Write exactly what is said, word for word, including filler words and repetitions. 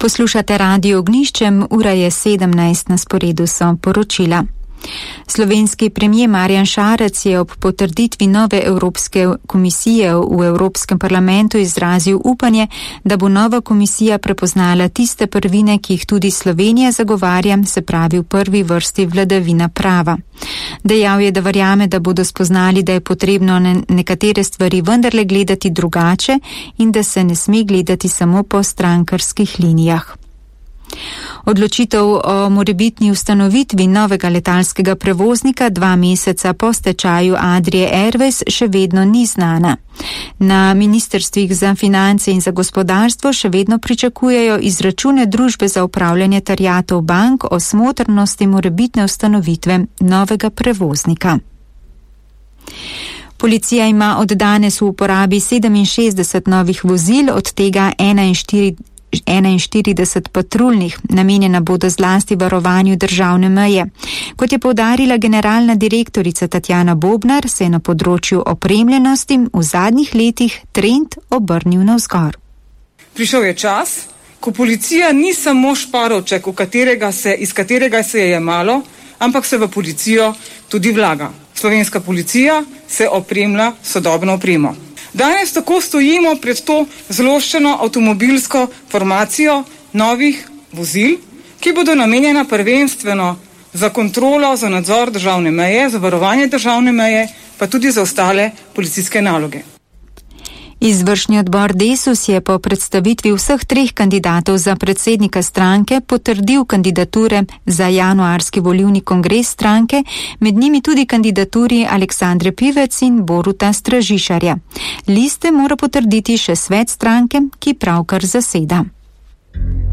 Poslušate Radio Ognjiščem, ura je sedemnajst, na sporedu so poročila. Slovenski premier Marjan Šarec je ob potrditvi nove Evropske komisije v Evropskem parlamentu izrazil upanje, da bo nova komisija prepoznala tiste prvine, ki jih tudi Slovenija zagovarja, se pravi v prvi vrsti vladavina prava. Dejal je, da verjame, da bodo spoznali, da je potrebno nekatere stvari vendarle gledati drugače in da se ne sme gledati samo po strankarskih linijah. Odločitev o morebitni ustanovitvi novega letalskega prevoznika dva meseca po stečaju Adrie Airways še vedno ni znana. Na ministrstvih za finance in za gospodarstvo še vedno pričakujejo izračune družbe za upravljanje terjatev bank o smotrnosti morebitne ustanovitve novega prevoznika. Policija ima od danes v uporabi sedeminšestdeset novih vozil, od tega enainštirideset patruljnih, namenjena bodo zlasti varovanju državne meje. Kot je poudarila generalna direktorica Tatjana Bobnar, se je na področju opremljenosti v zadnjih letih trend obrnil navzgor. Prišel je čas, ko policija ni samo šparovček, v katerega se, iz katerega se je jemalo, ampak se v policijo tudi vlaga. Slovenska policija se opremlja sodobno opremo. Danes tako stojimo pred to zloščeno avtomobilsko formacijo novih vozil, ki bodo namenjena prvenstveno za kontrolo, za nadzor državne meje, za varovanje državne meje, pa tudi za ostale policijske naloge. Izvršni odbor Desus je po predstavitvi vseh treh kandidatov za predsednika stranke potrdil kandidature za januarski volilni kongres stranke, med njimi tudi kandidaturi Aleksandre Pivec in Boruta Stražišarja. Liste mora potrditi še svet stranke, ki pravkar zaseda.